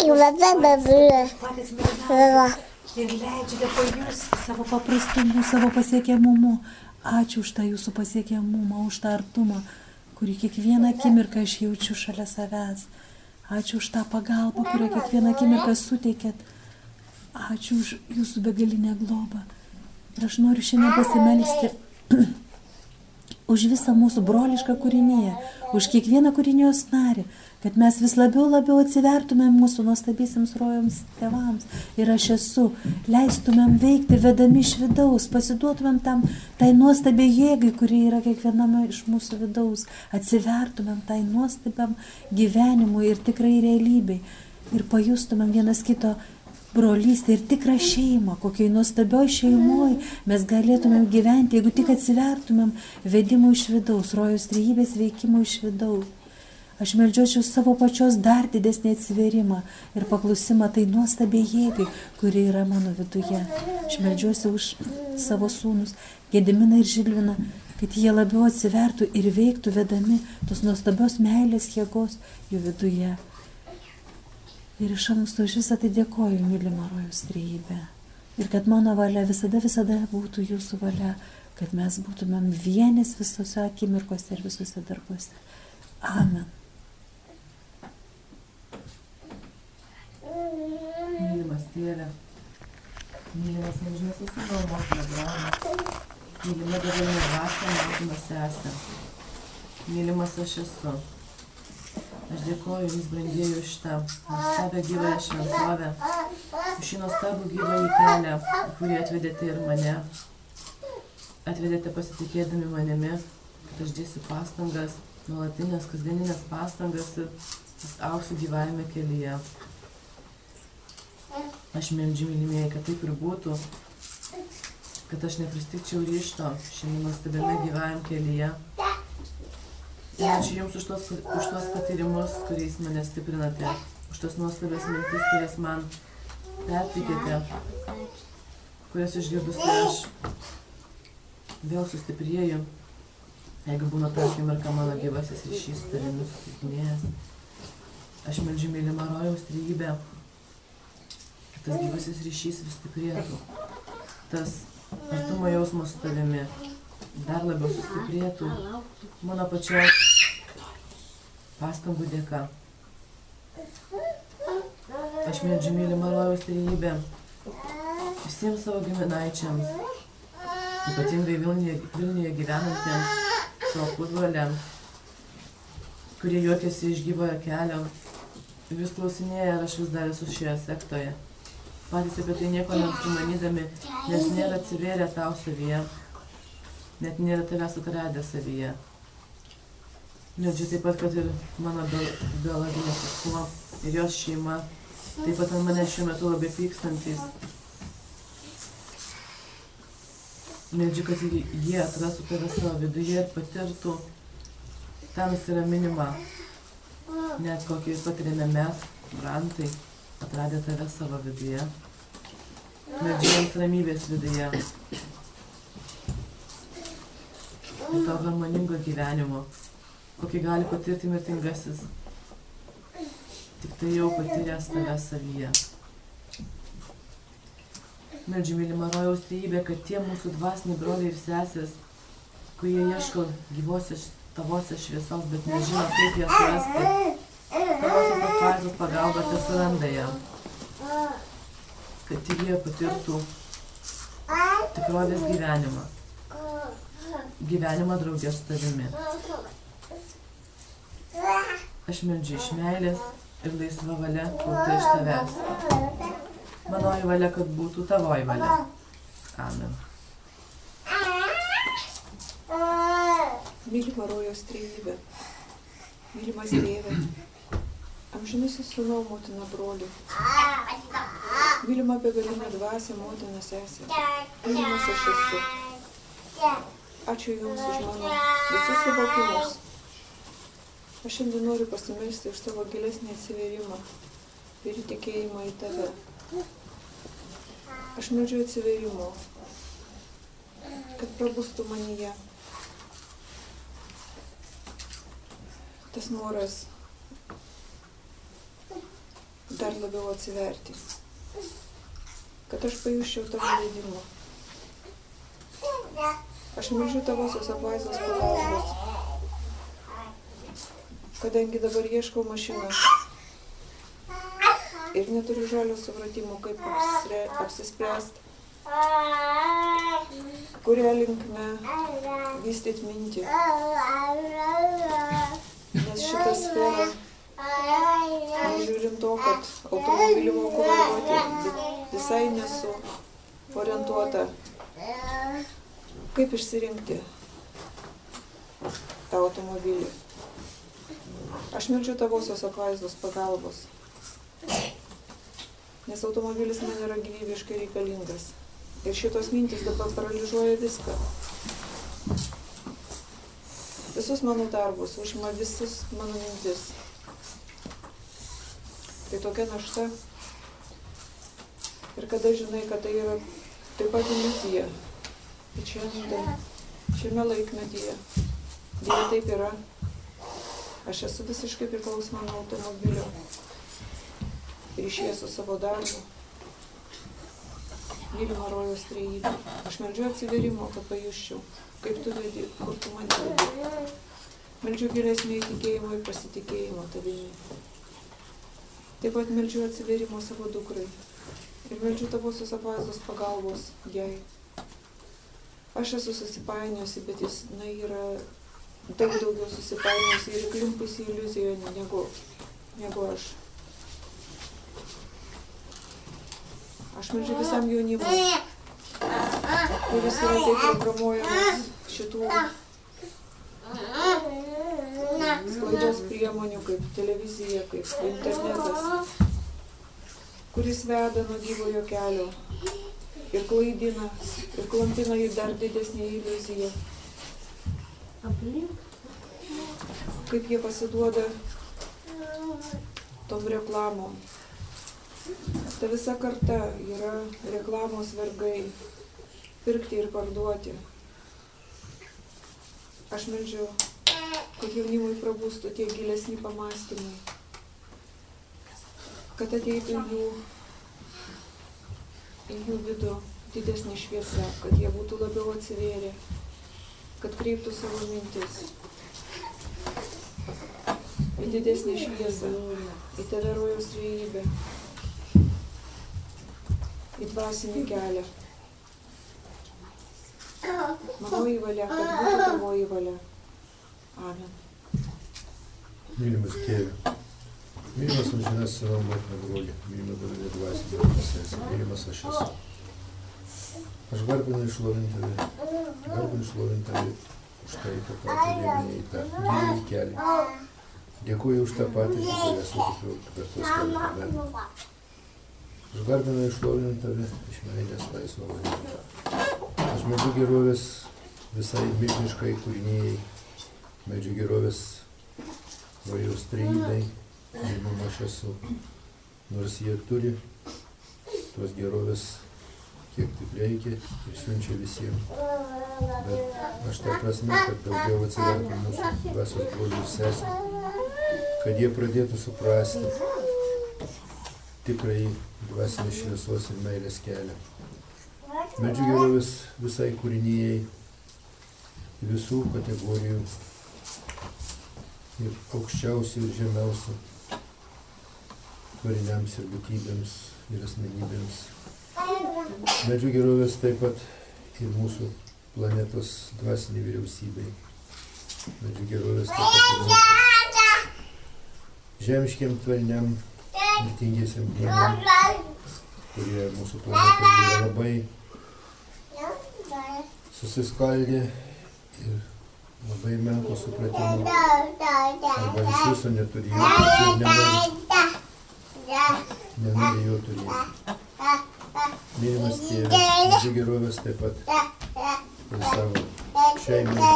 patys mylimiausi. Ir leidžiate pajusti savo paprastumu, savo pasiekiamumu. Ačiū už tą Jūsų pasiekiamumą, už tą artumą, kurį kiekvieną akimirką aš jaučiu šalia savęs. Ačiū už tą pagalbą, kurią kiekvieną akimirką suteikėt. Ačiū už Jūsų begalinę globą. Ir aš noriu šiandien pasimelsti už visą mūsų brolišką kūriniją, už kiekvieną kūrinijos narį, kad mes vis labiau atsivertumėm mūsų nuostabiesiams rojoms tėvams. Ir aš esu, leistumėm veikti, vedami iš vidaus, pasiduotumėm tai nuostabiai jėgai, kuri yra kiekviename iš mūsų vidaus, atsivertumėm tai nuostabiam gyvenimui ir tikrai realybei. Ir pajustumėm vienas kito brolystę ir tikrą šeimą, kokiai nuostabioj šeimoj mes galėtumėm gyventi, jeigu tik atsivertumėm vedimų iš vidaus, rojos trejybės veikimų iš vidaus. Aš meldžiuočiau savo pačios dar didesnį atsiverimą ir paklusimą tai nuostabiai jėgai, kuri yra mano viduje. Aš meldžiuosi už savo sūnus Gediminą ir Žilviną, kad jie labiau atsivertų ir veiktų vedami tos nuostabios meilės jėgos jų viduje. Ir iš anksto už visą tai dėkoju, mylima rojos trejybė. Ir kad mano valia visada būtų Jūsų valia, kad mes būtumėm vienis visose akimirkose ir visose darbuose. Amen. Mylimas Tėve, mylimas amžinasis Sūnau, motina broli, mylima begalinė dvasia, motina sesė, mylimas aš esu. Aš dėkoju Jums, brangieji, už tą nuostabią gyvąją šventovę, už šį nuostabų gyvąjį kelią, kurį atvedėte ir mane. Atvedėte pasitikėdami manimi, kad aš dėsiu pastangas, nuolatinės, kasdieninės pastangas ir auksiu gyvajame kelyje. Aš meldžiu, mylimieji, kad taip ir būtų, kad aš nepristikčiau ryžto šiame nuostabiame gyvajame kelyje. Ir ačiū Jums už tuos patyrimus, kuriais mane stiprinate, už tas nuostabias mintis, kurias man perteikėte, kurias išgirdusi aš vėl sustiprėju, jeigu būna ta akimirka mano gyvasis ryšys su Tavimi sustiprėjęs. Aš meldžiu, mylima rojaus trejybė, kad tas gyvasis ryšys vis stiprėtų, tas artumo jausmas su Tavimi dar labiau sustiprėtų mano pačios pastangų dėka. Aš meldžiu, mylima rojaus trejybė, visiems savo giminaičiams, ypatingai Vilniuje gyvenantiems savo pusbroliams, kurie juokiasi iš gyvojo kelio, vis klausinėja, ar aš vis dar esu šioje sektoje. Patys apie tai nieko nesumanydami, nes nėra atsivėrę tau savyje, net nėra tavęs atradę savyje. Meldžiu taip pat, kad ir mano biologinė sesuo ir jos šeima, taip pat ant mane šiuo metu labai pykstantis. Meldžiu, kad jie atrastų tave savo viduje ir patirtų tą nusiraminimą, net kokį patiriame mes, brantai, atradę tave savo viduje. Meldžiu jiems ramybės viduje ir to harmoningo gyvenimo, kokį gali patirti mirtingasis, tik tai jau patyręs tave savyje. Meldžiu, mylima rojaus trejybė, kad tie mūsų dvasiniai broliai ir sesės, kurie ieško gyvosios tavosios šviesos, bet nežino, kaip ją surasti, tavosios apvaizdos pagalba te suranda ją, kad tik jie patirtų tikrovės gyvenimą. Gyvenimą draugę su Tavimi. Aš meldžiu iš meilės ir laisva valia gauta iš Tavęs. Manoji valia, kad būtų Tavoji valia. Amen. Mylima rojaus trejybė, mylimas Tėve, amžinasis Sūnau, motina broli, mylima begalinė dvasia, motina sesė, mylimas aš esu. Ačiū Jums už mano visus suvokimus. Aš šiandien noriu pasimelsti už savo gilesnį atsivėrimą, ir įtikėjimą į tave. Aš meldžiu atsiverimo, kad prabustų manyje tas noras dar labiau atsiverti, kad aš pajusčiau tavo leidimą. Aš meldžiu tavosios apvaizdos pagalbos, kadangi dabar ieškau mašinos ir neturiu žalio supratimo, kaip apsispręsti, kurią linkme vystyti mintį. Nes šitą sferą, nežiūrint to, kad automobilį moku vairuoti, visai nesu orientuota, kaip išsirinkti tą automobilį. Aš meldžiu tavosios apvaizdos pagalbos, nes automobilis man yra gyvybiškai reikalingas. Ir šitos mintis dabar paralyžuoja viską. Visus mano darbus, užima visus mano mintis. Tai tokia našta. Ir kada žinai, kad tai yra taip pat iliuzija. Bet šiame laikmetyje dėja taip yra. Aš esu visiškai priklausoma nuo automobilio. Ryšyje su savo darbu. Mylima rojaus trejybė. Aš meldžiu atsiverimo, kad pajusčiau, kaip tu vedi, kur tu mane vedi. Meldžiu gilesnio įtikėjimo ir pasitikėjimo tavimi. Taip pat meldžiu atsiverimo savo dukrai. Ir meldžiu tavosios apvaizdos pagalbos jai. Aš esu susipainiojusi, bet jis yra daug daugiau susipainiojusi ir įklimpusi iliuzijoje negu aš. Aš meldžiu visam jaunimui, kuris yra taip programuojamas šitų sklaidos priemonių, kaip televizija, kaip internetas, kuris veda nuo gyvojo kelio ir klaidina, ir klampina į dar didesnį iliuziją. Kaip jie pasiduoda tom reklamom. Ta visa karta yra reklamos vergai, pirkti ir parduoti. Aš meldžiu, kad jaunimui prabustų tie gilesni pamąstymai, kad ateitų į jų vidų didesnė šviesa, kad jie būtų labiau atsivėrę, kad kreiptų savo mintis į didesnę šviesą, į tave rojaus trejybę, į dvasinį kelią. Manoji valia, kad būtų tavoji valia. Amen. Mylimas tėve, mylimas amžinas savo motiną brolį, mylima Dovilė dvasinė motina sesė, mylimas aš esu. Aš garbinu ir šlovinu tave už tai, kad atvedei mane į tą gilųjį kelią. Dėkuoju už tą patirtį, kurią sutikiu per tuos keletą metų. Aš garbinu ir šlovinu tave iš meilės laisvo valia. Aš meldžiu gerovės visai milžiniškai kūrinijai, meldžiu gerovės rojaus trejybei, mylimam aš esu, nors jie turi tos gerovės kiek tik reikia ir siunčia visiems. Bet aš tą prasme, kad daugiau atsivertų mūsų dvasios brolių ir sesė, kad jie pradėtų suprasti tikrai dvasinės šviesos ir meilės kelią. Meldžiu gerovės visai kūrinijai, visų kategorijų, ir aukščiausių ir žemiausių, tvariniams ir būtybėms ir asmenybėms. Meldžiu gerovės taip pat ir mūsų planetos dvasiniai vyriausybei. Meldžiu gerovės taip pat ir mūsų žemiškiam tvariniam mirtingiesiam žmonėm, kurie mūsų planetoje yra labai susiskaldę ir labai menko supratimo, arba iš viso neturi jokio ir nenori jo turėti. Mylimas tėve, meldžiu gerovės taip pat ir savo šeimai,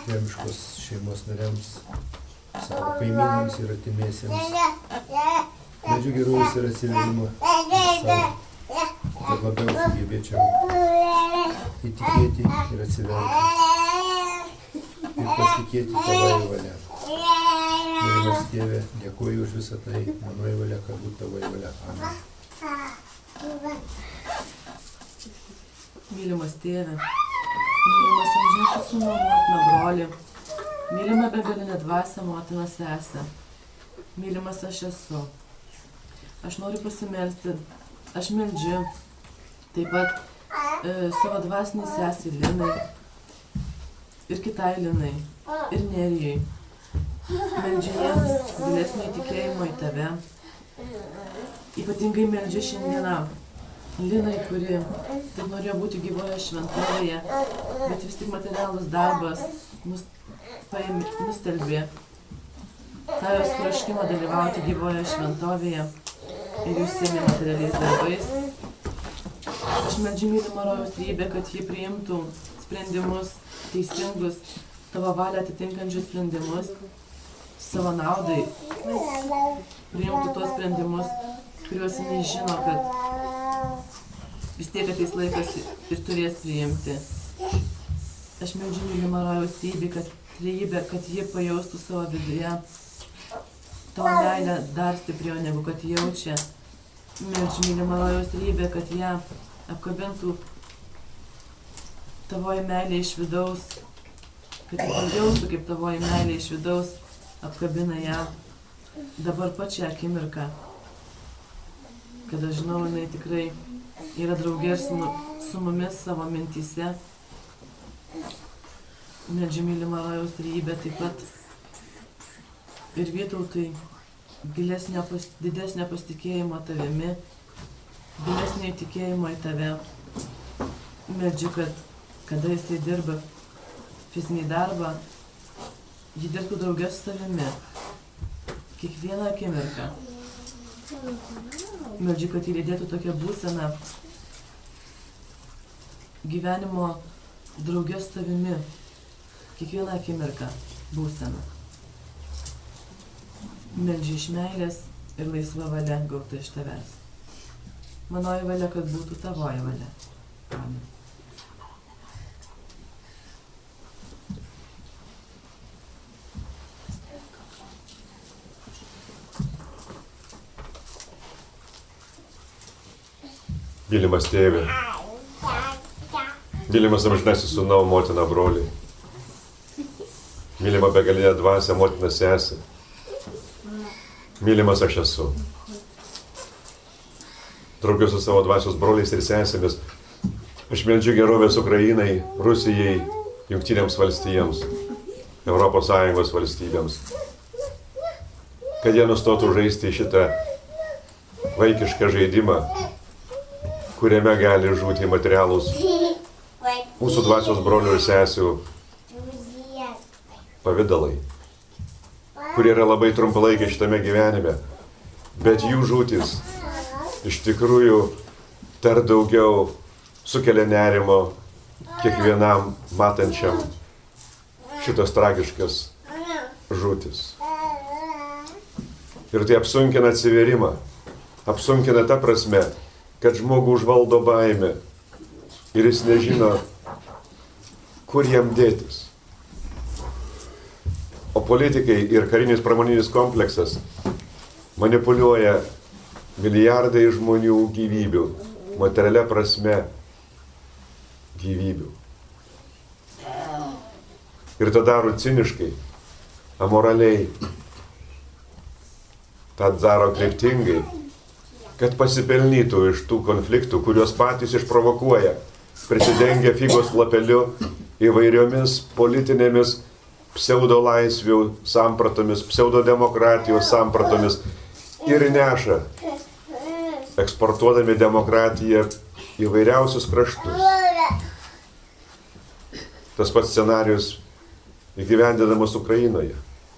žemiškos šeimos nariams, savo kaimynams ir artimiesiems, Meldžiu gerovės ir atsiverimo savo, kad labiau sugebėčiau įtikėti ir atsiverti ir pasitikėti Tavoje valia. Mylimas Tėve, dėkuoju už visą tai, manoji valia, kad būtų Tavoje valia. Amen. Mylimas Tėve, mylimas amžinasis Sūnau, motina, broli, mylima begalinė dvasia, motina, sesė, mylimas aš esu. Aš noriu pasimelsti, aš meldžiu taip pat savo dvasiniai sesei Linai ir kitai Linai ir Nerijai. Meldžiu jiems gilesnio įtikėjimo į Tave. Ypatingai meldžiu šiandieną Linai, kuri taip norėjo būti gyvoje šventovėje, bet vis tik materialus darbas nustelbė tą jos troškimą dalyvauti gyvoje šventovėje ir užsiėmė materialiais darbais. Aš meldžiu mylimą rojaus trejybę, kad ji priimtų sprendimus teisingus, Tavo valią atitinkančius sprendimus savo naudai, priimtų tuos sprendimus, kuriuos jinai žino, kad vis tiek ateis laikas ir turės priimti. Aš meldžiu mylimą rojaus trejybę, kad ji pajaustų savo viduje Tavo meilę dar stipriau negu kad jaučia. Meldžiu mylimą rojaus trejybę, kad ją apkabintų Tavoji meilė iš vidaus, kad pajaustų, kaip Tavoji meilė iš vidaus apkabina ją dabar pačią akimirką, kad aš žinau, jinai tikrai yra draugė su mumis savo mintyse. Meldžiu mylimą rojaus trejybę taip pat ir Vytautui didesnio pasitikėjimo Tavimi, gilesnio įtikėjimo į Tave. Meldžiu, kad kada jisai dirba fizinį darbą, jį dirbtų draugė su Tavimi, kiekvieną akimirką. Meldžiu, kad įlydėtų tokią būseną gyvenimo draugė su Tavimi, kiekvieną akimirką būseną. Meldžiu iš meilės ir laisva valia gauta iš Tavęs. Manoji valia, kad būtų Tavoji valia. Amen. Mylimas Tėve, mylimas amžinasis Sūnau, motina, broliai, mylima begalinė dvasia, motina, sesė, mylimas aš esu. Draugiu su savo dvasios broliais ir sesėmis, aš meldžiu gerovės Ukrainai, Rusijai, Jungtinėms valstijams, ES valstybėms, kad jie nustotų žaisti šitą vaikišką žaidimą, kuriame gali žūti materialūs mūsų dvasios brolių ir sesių pavidalai, kurie yra labai trumpalaikiai šitame gyvenime, bet jų žūtis iš tikrųjų dar daugiau sukelia nerimo kiekvienam matančiam šitas tragiškas žūtis. Ir tai apsunkina atsivėrimą, apsunkina ta prasme, kad žmogų užvaldo baimė ir jis nežino, kur jam dėtis. O politikai ir karinis pramoninis kompleksas manipuliuoja milijardai žmonių gyvybių, materialia prasme gyvybių. Ir tą daro ciniškai, amoraliai, tą daro kryptingai, kad pasipelnytų iš tų konfliktų, kuriuos patys išprovokuoja, prisidengia figos lapeliu įvairiomis politinėmis pseudolaisvių sampratomis, pseudodemokratijos sampratomis ir neša, eksportuodami demokratiją įvairiausius kraštus. Tas pats scenarijus įgyvendinamas Ukrainoje.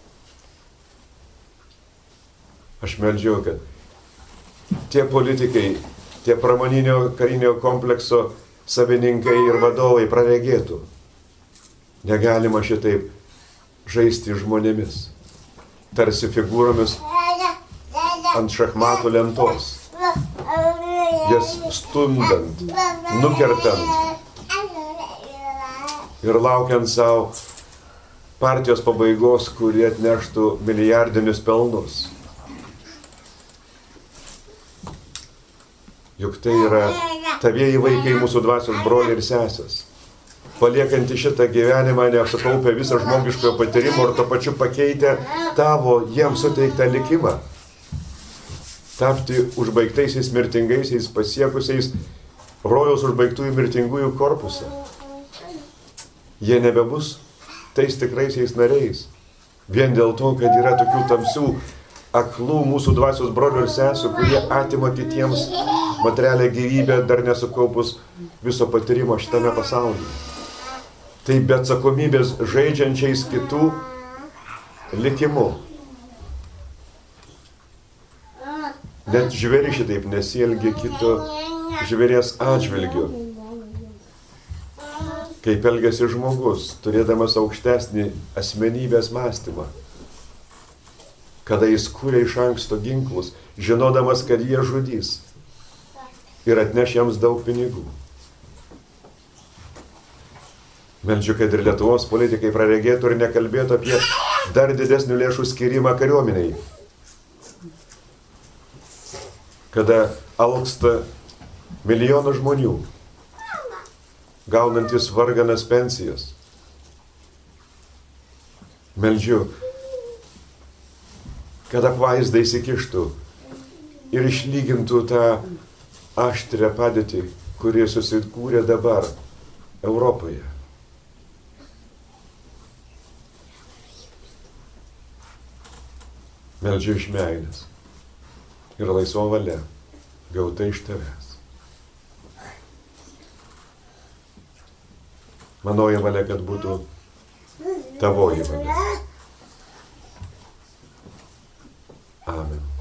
Aš meldžiu, kad tie politikai, tie pramoninio karinio komplekso savininkai ir vadovai praregėtų. Negalima šitaip žaisti žmonėmis, tarsi figūromis, ant šachmatų lentos, jas stumdant, nukertant ir laukiant savo partijos pabaigos, kurie atneštų milijardinius pelnus. Juk tai yra tavieji vaikai, mūsų dvasios broliai ir sesės, paliekanti šitą gyvenimą, nesutaupę visą žmogiškojo patyrimo ir to pačiu pakeitę tavo jiems suteiktą likimą. Tapti užbaigtaisiais mirtingaisiais, pasiekusiais rojaus užbaigtųjų mirtingųjų korpusą. Jie nebebus tais tikraisiais nariais. Vien dėl to, kad yra tokių tamsių, aklų mūsų dvasios brolių ir sesų, kurie atima kitiems materialią gyvybę, dar nesukaupus viso patyrimo šitame pasaulyje. Tai be atsakomybės žaidžiančiais kitų likimu. Net žvėri šitaip nesielgia kito žvėries atžvilgiu. Kaip elgiasi žmogus, turėdamas aukštesnį asmenybės mąstymą. Kada jis kūrė iš anksto ginklus, žinodamas, kad jie žudys ir atneš jiems daug pinigų. Meldžiu, kad ir Lietuvos politikai praregėtų ir nekalbėtų apie dar didesnių lėšų skirimą kariuomeniai. Kada alksta milijonų žmonių, gaunantis varganas pensijas. Meldžiu, kad apvaizdai įsikištų ir išlygintų tą aštrią padėtį, kuri susikūrė dabar Europoje. Meldžiu iš meilės ir laisvo valia, gauta iš tavęs. Manoji valia, kad būtų tavoji valia. Amen.